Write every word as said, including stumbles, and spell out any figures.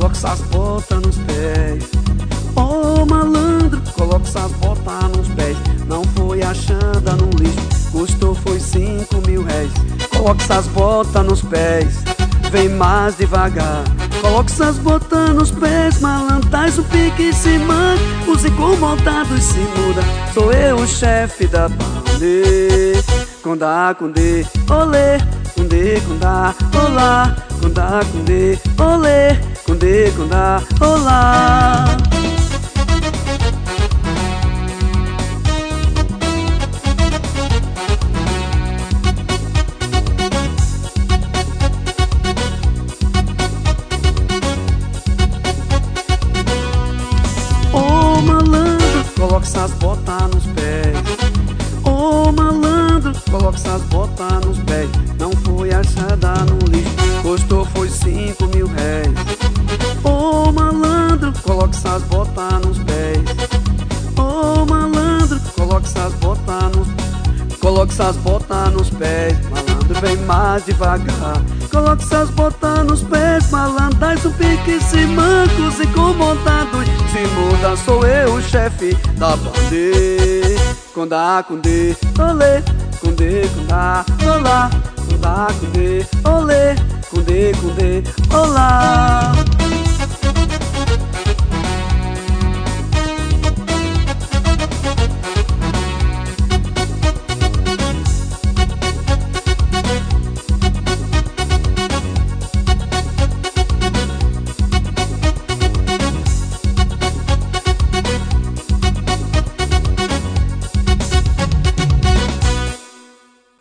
coloca essas botas nos pés. Ô malandro, coloca essas botas nos pés. Não foi achada no lixo, custou foi cinco mil réis. Coloca essas botas nos pés, vem mais devagar. Coloca essas botas nos pés, malandro, traz o pique e se manda. Os incomodados se muda, sou eu o chefe da banda. Condá, condê, olê, condê, condá, olá. Condá, condê, olê, condê, condá, olá. Ô malandro, coloca essas botas nos pés. Ô malandro, coloca essas botas nos pés. Não foi achada no lixo, custou foi cinco mil réis. Ô malandro, coloca essas botas nos pés. Ô malandro, coloca essas botas nos Coloca essas botas nos pés, malandro, vem mais devagar. Coloca essas botas nos pés, malandro, dá o pique, se manca, os incomodados se muda, sou eu o chefe da banda. Condá, condê, olê, condê, condá, olá. Condá, condê, olê, condê, condê, olá.